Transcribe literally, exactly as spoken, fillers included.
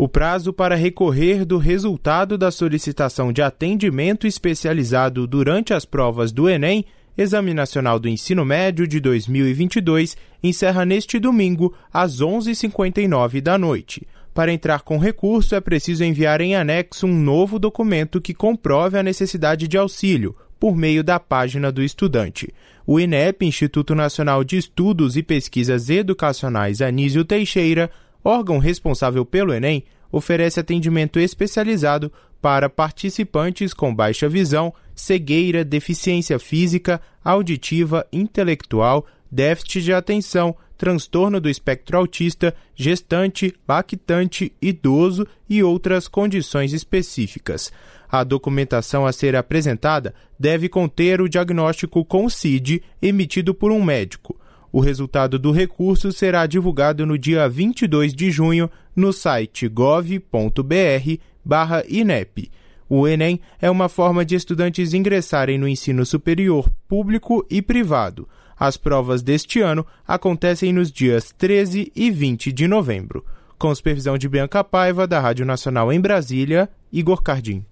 O prazo para recorrer do resultado da solicitação de atendimento especializado durante as provas do Enem, Exame Nacional do Ensino Médio de dois mil e vinte e dois, encerra neste domingo, às onze e cinquenta e nove da noite. Para entrar com recurso, é preciso enviar em anexo um novo documento que comprove a necessidade de auxílio, por meio da página do estudante. O INEP, Instituto Nacional de Estudos e Pesquisas Educacionais Anísio Teixeira, órgão responsável pelo Enem, oferece atendimento especializado para participantes com baixa visão, cegueira, deficiência física, auditiva, intelectual, déficit de atenção, transtorno do espectro autista, gestante, lactante, idoso e outras condições específicas. A documentação a ser apresentada deve conter o diagnóstico com C I D emitido por um médico. O resultado do recurso será divulgado no dia vinte e dois de junho no site gov ponto br barra INEP. O Enem é uma forma de estudantes ingressarem no ensino superior público e privado. As provas deste ano acontecem nos dias treze e vinte de novembro. Com supervisão de Bianca Paiva, da Rádio Nacional em Brasília, Igor Cardim.